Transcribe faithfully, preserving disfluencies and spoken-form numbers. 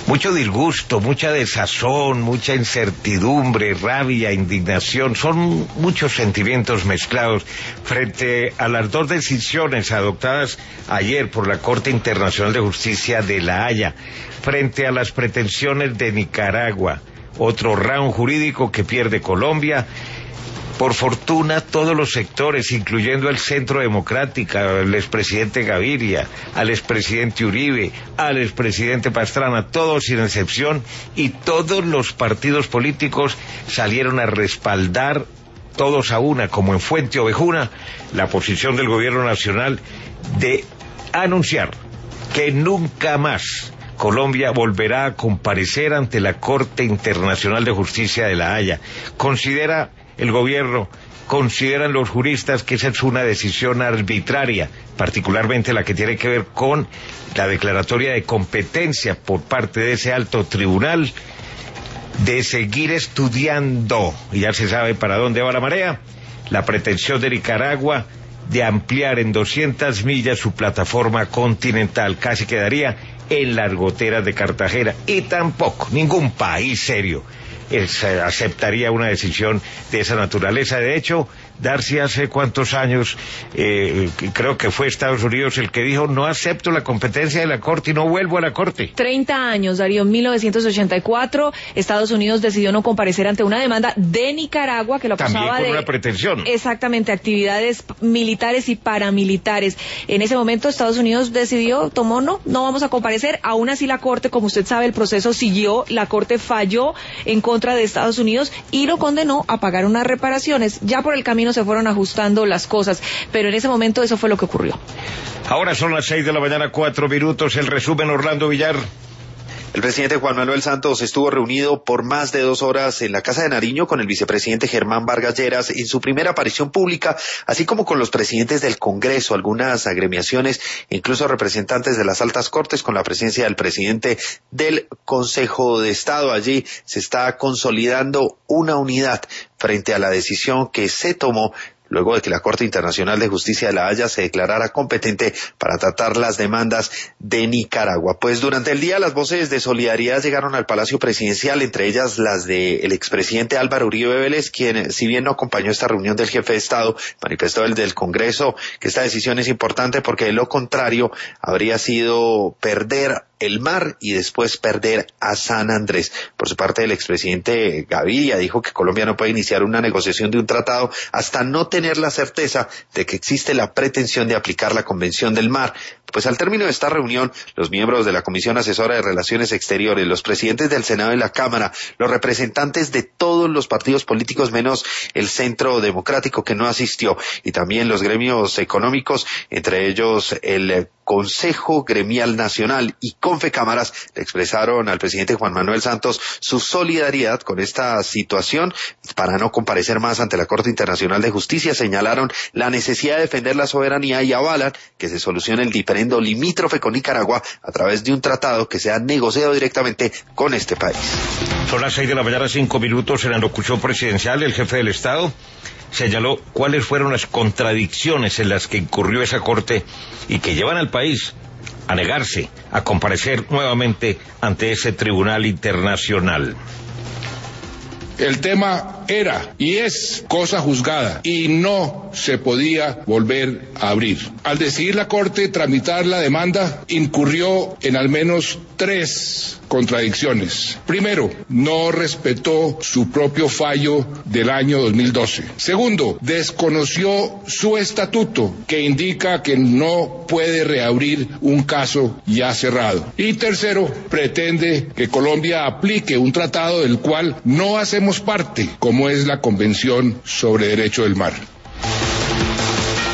mucho disgusto, mucha desazón, mucha incertidumbre, rabia, indignación, son muchos sentimientos mezclados frente a las dos decisiones adoptadas ayer por la Corte Internacional de Justicia de La Haya, frente a las pretensiones de Nicaragua, otro round jurídico que pierde Colombia. Por fortuna, todos los sectores, incluyendo el Centro Democrático, al expresidente Gaviria, al expresidente Uribe, al expresidente Pastrana, todos sin excepción, y todos los partidos políticos salieron a respaldar, todos a una, como en Fuente Ovejuna, la posición del gobierno nacional de anunciar que nunca más Colombia volverá a comparecer ante la Corte Internacional de Justicia de La Haya. Considera el gobierno, consideran los juristas que esa es una decisión arbitraria, particularmente la que tiene que ver con la declaratoria de competencia por parte de ese alto tribunal de seguir estudiando, y ya se sabe para dónde va la marea, la pretensión de Nicaragua de ampliar en doscientas millas su plataforma continental, casi quedaría en las goteras de Cartagena, y tampoco ningún país serio Es, eh, aceptaría una decisión de esa naturaleza. De hecho, Darcy hace cuántos años, eh, creo que fue Estados Unidos el que dijo, no acepto la competencia de la Corte y no vuelvo a la Corte. treinta años, Darío, en mil novecientos ochenta y cuatro, Estados Unidos decidió no comparecer ante una demanda de Nicaragua que lo acusaba También con de... una pretensión. Exactamente, actividades militares y paramilitares. En ese momento Estados Unidos decidió, tomó, no, no vamos a comparecer. Aún así la Corte, como usted sabe, el proceso siguió, la Corte falló en contra de Estados Unidos y lo condenó a pagar unas reparaciones. Ya por el camino se fueron ajustando las cosas, pero en ese momento eso fue lo que ocurrió. Ahora son las seis de la mañana, cuatro minutos, el resumen, Orlando Villar. El presidente Juan Manuel Santos estuvo reunido por más de dos horas en la Casa de Nariño con el vicepresidente Germán Vargas Lleras en su primera aparición pública, así como con los presidentes del Congreso, algunas agremiaciones, incluso representantes de las altas cortes, con la presencia del presidente del Consejo de Estado. Allí se está consolidando una unidad frente a la decisión que se tomó luego de que la Corte Internacional de Justicia de La Haya se declarara competente para tratar las demandas de Nicaragua. Pues durante el día las voces de solidaridad llegaron al Palacio Presidencial, entre ellas las del expresidente Álvaro Uribe Vélez, quien, si bien no acompañó esta reunión del jefe de Estado, manifestó el del Congreso que esta decisión es importante porque de lo contrario habría sido perder el mar y después perder a San Andrés. Por su parte, el expresidente Gaviria dijo que Colombia no puede iniciar una negociación de un tratado hasta no tener la certeza de que existe la pretensión de aplicar la Convención del Mar. Pues al término de esta reunión, los miembros de la Comisión Asesora de Relaciones Exteriores, los presidentes del Senado y la Cámara, los representantes de todos los partidos políticos menos el Centro Democrático que no asistió, y también los gremios económicos, entre ellos el Consejo Gremial Nacional y Confecámaras, le expresaron al presidente Juan Manuel Santos su solidaridad con esta situación para no comparecer más ante la Corte Internacional de Justicia. Señalaron la necesidad de defender la soberanía y avalan que se solucione el diferendo limítrofe con Nicaragua a través de un tratado que sea negociado directamente con este país. Son las seis de la mañana, cinco minutos. En la locución presidencial, el jefe del Estado señaló cuáles fueron las contradicciones en las que incurrió esa Corte y que llevan al país a negarse a comparecer nuevamente ante ese tribunal internacional. El tema era y es cosa juzgada y no se podía volver a abrir. Al decidir la Corte tramitar la demanda, incurrió en al menos tres contradicciones. Primero, no respetó su propio fallo del año dos mil doce. Segundo, desconoció su estatuto, que indica que no puede reabrir un caso ya cerrado. Y tercero, pretende que Colombia aplique un tratado del cual no hacemos parte, como es la Convención sobre Derecho del Mar.